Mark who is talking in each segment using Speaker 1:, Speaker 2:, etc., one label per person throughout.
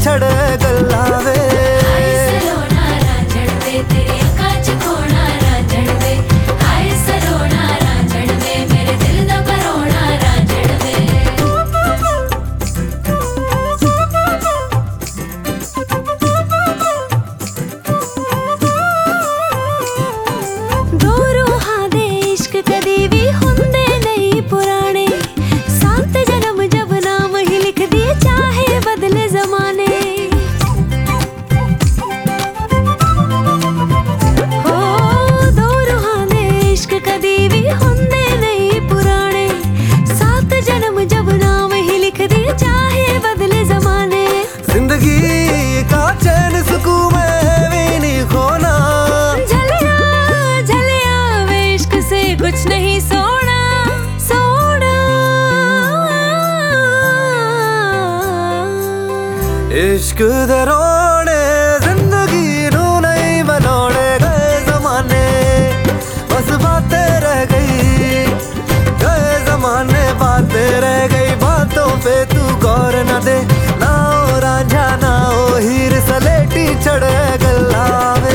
Speaker 1: छड़े गल्लावे।
Speaker 2: कुछ नहीं सोना सोना
Speaker 1: इश्क दे रोने जिंदगी नू नहीं बनौने गए जमाने, बस बातें रह गई गए जमाने, बातें रह गई बातों पे तू गौर न दे। ना ओ रांझा ना ओ हीर सलेटी चढ़े गल्लावे।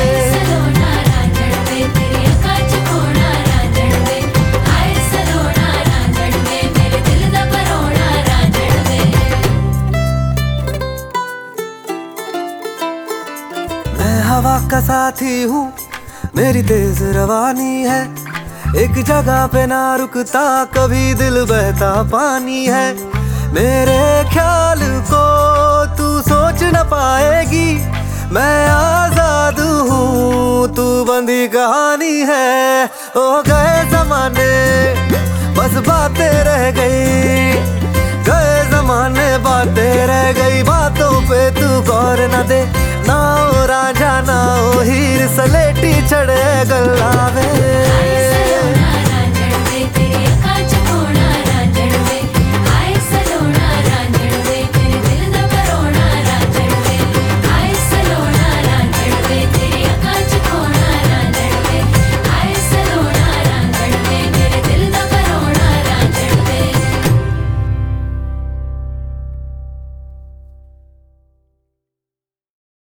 Speaker 1: हवा का साथी हूँ मेरी तेज रवानी है, एक जगह पे ना रुकता कभी दिल बहता पानी है। मेरे ख्याल को तू सोच न पाएगी, मैं आजाद हूँ तू बंदी कहानी है। हो गए जमाने बस बातें रह गई गए जमाने, बातें रह गई बातों पे तू गौर न दे। ना ओ रांझा ना ओ हीर सलेटी चढ़े गल्लावे।